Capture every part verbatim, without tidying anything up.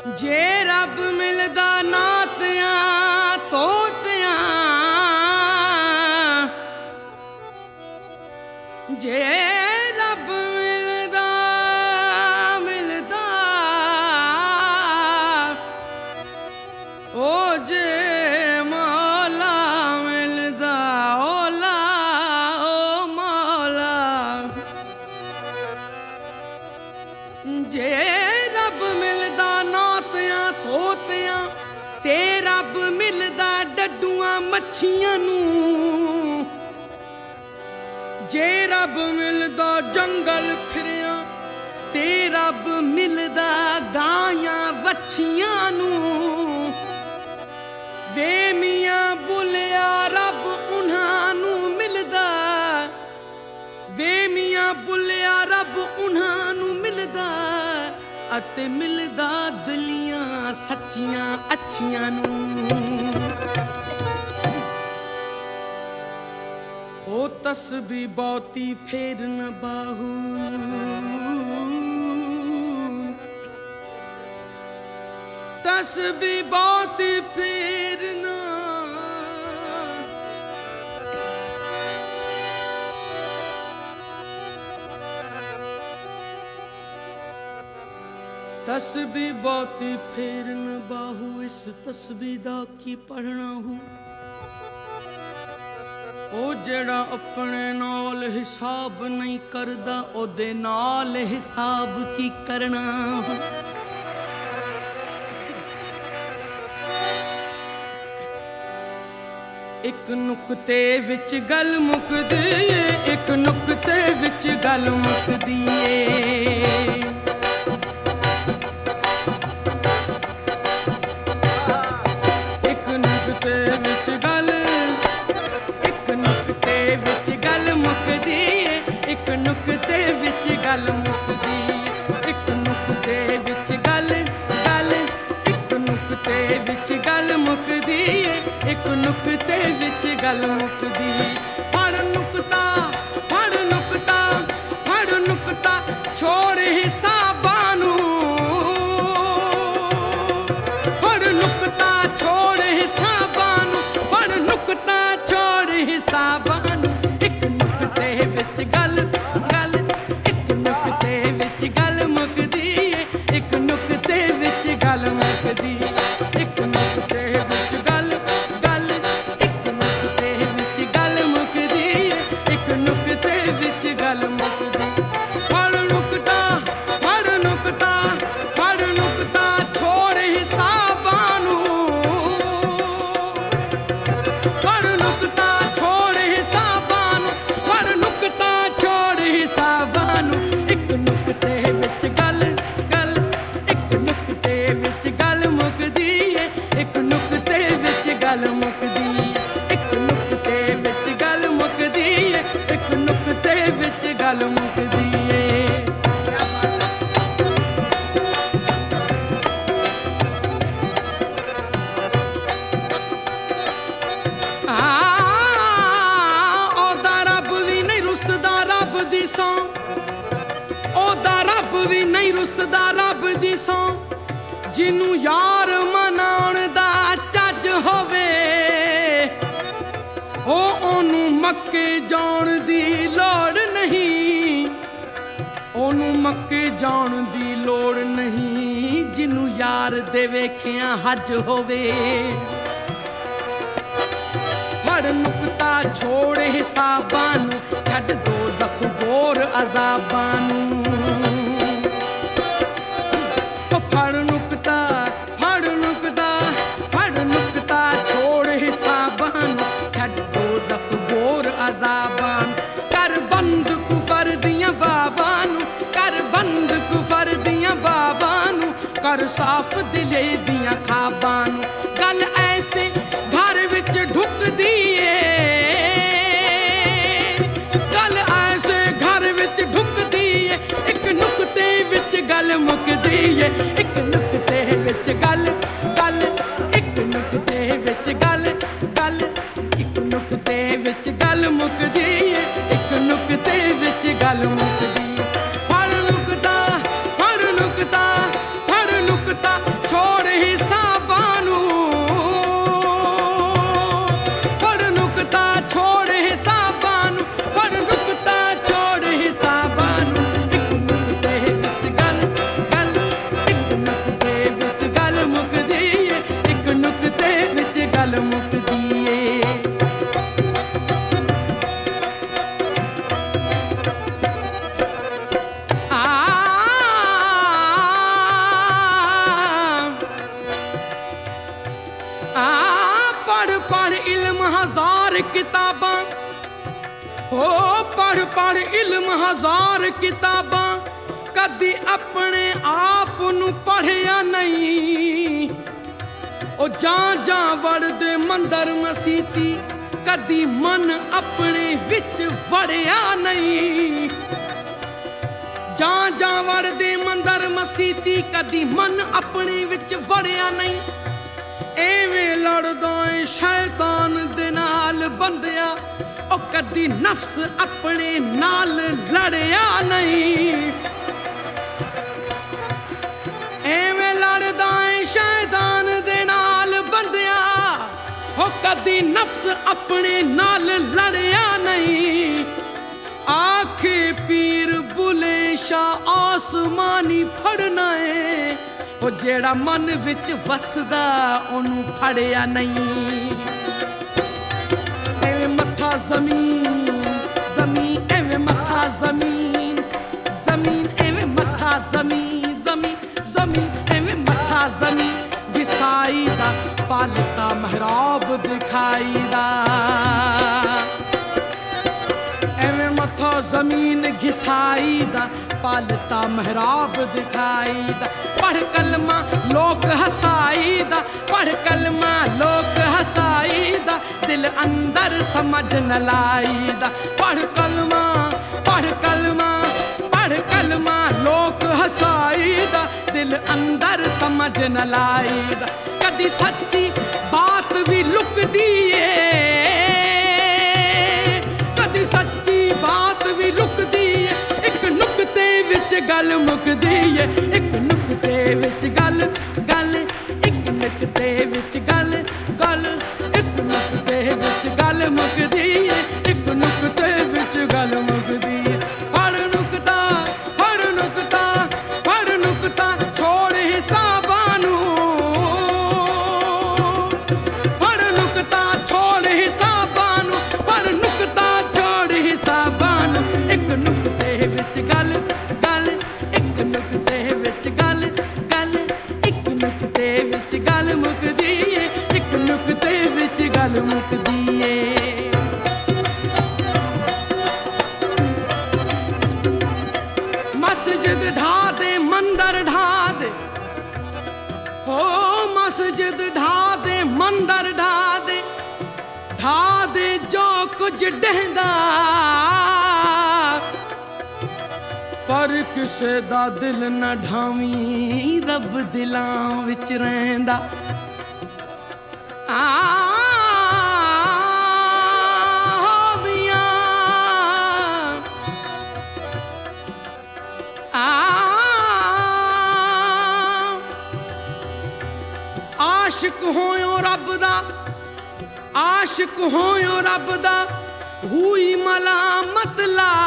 जे रब मिलदा नातियां तोतियां, जे रब मिलदा मिलदा ओ जे मौला मिलदा ओला ओ मौला, जे रब मिलदा नातियां तोतियां ते रब मिलदा डड्डूआं मच्छियां नूं, जे रब मिलदा जंगल फिरिया ते रब मिलदा गायां वच्छियां नूं, वे मियां बुलिया रब उन्हां नूं मिलदा, वे मियां बुलिया रब उन्हां नूं मिलदा अते मिलदा दिलियां सच्चियां अच्छियां नूं। ओ तस्बी बहुती फेर न बाहू, तस्बी बहुती फेर न, तस्बी बहुती फेर न बाहू, इस तस्बी दा की पढ़ना हूँ, ओ जेड़ा अपने नाल हिसाब नहीं करदा ओदे नाल हिसाब की करना हूँ। एक नुक्ते विच गल मुकदी ए, एक नुक्ते विच गल मुकदी ए, एक नुक्ते विच गल, एक नुक्ते विच गल मुकदी ए, एक नुक्ते विच गल मुकदी, एक नुक्ते विच गल गल, एक नुक्ते विच गल मुकदी ए, एक नुक्ते विच गल मुकदी। फड़ नुक्ता फड़ नुक्ता फड़ नुक्ता छोड़ हिसाबां नूं, फड़ नुक्ता छोड़ हिसाबां नूं, फड़ नुक्ता छोड़ हिसाबां नूं, एक नुक्ते विच गल गल, एक नुक्ते विच गल मुकदी ए, एक नुक्ते विच गल मुकदी, एक नुक्ते विच गल गल, एक नुक्ते विच गल मुकदी ए, एक नुक्ते विच गल मुकदी। फड़ नुक्ता फड़ नुक्ता फड़ नुक्ता छोड़ हिसाबां नूं, फड़ नुक्ता छोड़ हिसाबां नूं, फड़ नुक्ता छोड़ हिसाबां नूं, एक नुक्ते विच गल गल, एक नुक्ते विच गल मुकदी ए, एक नुक्ते विच गल मुकदी, एक नुक्ते विच गल मुकदी ए, एक नुक्ते विच गल मुकदी ए। ओदा रब भी नहीं रुसदा रब दी सौं, ओदा रब भी नहीं रुसदा रब दी सौं, जिन्नू यार मनाउण दा ਚੱਜ होवे ओ ओनू मक्के जाण दी लोड़ नहीं, ओनू मक्के जाण दी लोड़ नहीं, जिन्नू यार दे वेखिया हज होवे। फड़ नुक्ता छोड़ हिसाबां नूं, छड्ड दो ज़ख गोर अज़ाबां नूं, फड़ नुक्ता फड़ नुक्ता फड़ नुक्ता छोड़ हिसाबां नूं, छड्ड दो ज़ख गोर अज़ाबां नूं, कर बंद कुफर दियां बाबां नूं, कर बंद कुफर दियां बाबां नूं, कर साफ दिले दियां खाबां नूं, गल ऐसे घर विच ढुकदी ए, गल ऐसे घर विच ढुकदी ए, एक नुक्ते विच गल मुकदी ए, एक नुक्ते विच गल गल, एक नुक्ते विच गल गल, एक नुक्ते विच गल मुकदी ए, एक नुक्ते विच गल मुकदी। फड़ नुक्ता फड़ नुक्ता फड़ नुक्ता छोड़ किताबां हो पढ़ पढ़ इल्म हजार किताबां कदी अपने आप नू पढ़िया नहीं ओ जा जा वड़दे मंदर मसीती कदी मन अपने विच वड़िया नहीं जा जा वड़दे मंदर मसीती कदी मन अपने विच वड़िया नहीं एवें लड़दा ऐ शैतान दे नाल बंदिया ओ कदी नफ्स अपने नाल लड़िया नहीं एवें लड़दा ऐ शैतान दे नाल बंदिया ओ कदी नफ्स अपने नाल लड़िया नहीं आखे पीर बुले शाह आसमानी फड़ना है ओ जेड़ा मन विच वसदा ओनू फड़िया नहीं एवें मथा जमीन जमीन एवें मथा जमीन जमीन एवें मथा जमीन जमीन जमीन एवें मथा जमीन घिसाई दा पालता महराब दिखाई दा एवें मथा जमीन घिसाई दा पालता महराब दिखाई दा पढ़ कलमा लोक हसाई दा पढ़ कलमा लोक हसाई दा दिल अंदर समझ न लाई दा पढ़ कलमा पढ़ कलमा पढ़ कलमा लोक हसाई दा दिल अंदर समझ न लाई दा कदी सच्ची बात भी लुकदी है कदी सच्ची बात भी लुकदी है एक नुक्ते विच गल मुकदी है एक नुक्ते विच गल गल एक नुक्ते विच गल गल एक नुक्ते विच गल मुकदी है एक नुक्ते विच गल मुकदी है हर नुक्ता हर नुक्ता हर नुक्ता छोड़ हिसाबां नू हर नुक्ता छोड़ हिसाबां नू हर नुक्ता छोड़ हिसाबां नू एक नुक्ते विच गल गल एक नुक्ते विच गल गल एक नुक्ते विच गल मुकदी है एक नुक्ते विच गल मुकदी है मस्जिद ढा दे मंदर ढा दे हो मस्जिद ढा दे मंदर ढा दे ढा दे जो कुछ डहदा पर किसे दा दिल न ढावी रब दिलां विच रहिंदा आ आशिक होयो रब दा आशिक होयो रब दा हुई मलामत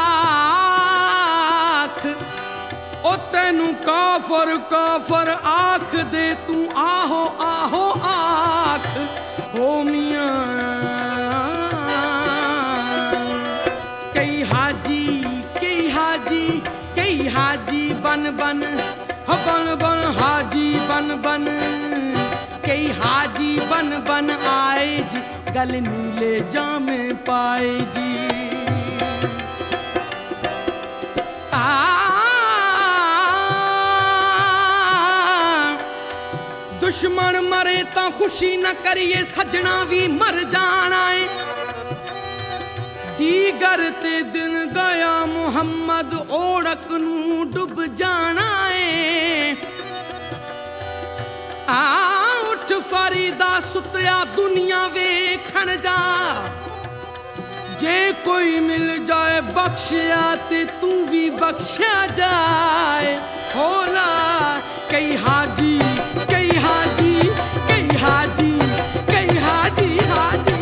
लाख ओ तेनू काफर काफर आख दे तू आहो आहो आख हो मियां कई हाजी कई हाजी कई हाजी बन बन हो बन बन हाजी बन बन कई हाजी बन बन आए जी गल नीले जामे पाए जी आ दुश्मन मरे तां खुशी न करिए सजना भी मर जाना है दीगर ते दिन गया मुहम्मद ओढ़क नू डुब जाना है आ फरीदा सुतिया दुनिया वेखण जा जे कोई मिल जाए बख्शिया ते तू भी बख्शिया जाए होला कई हाजी कई हाजी कई हाजी कई हाजी हाजी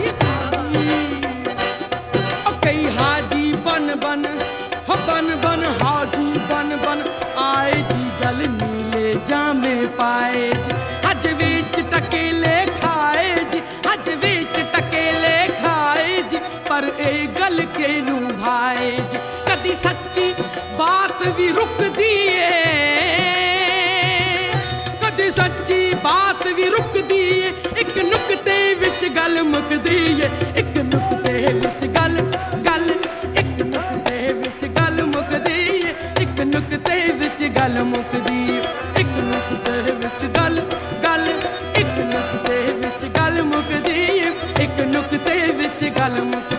ओ कई हाजी बन बन हो बन बन हाजी बन बन आए जी गल नीले जामे पाए जी हज विच टकेले खाए जी हज विच टकेले खाए जी पर ए गल के नू भाए जी कदी सच्ची बात भी रुकदी है कदी सच्ची बात भी रुकदी है एक नुक्ते विच गल मुकदी है एक नुक्ते विच ਵਿੱਚ ਗੱਲ ਮੁੱਕ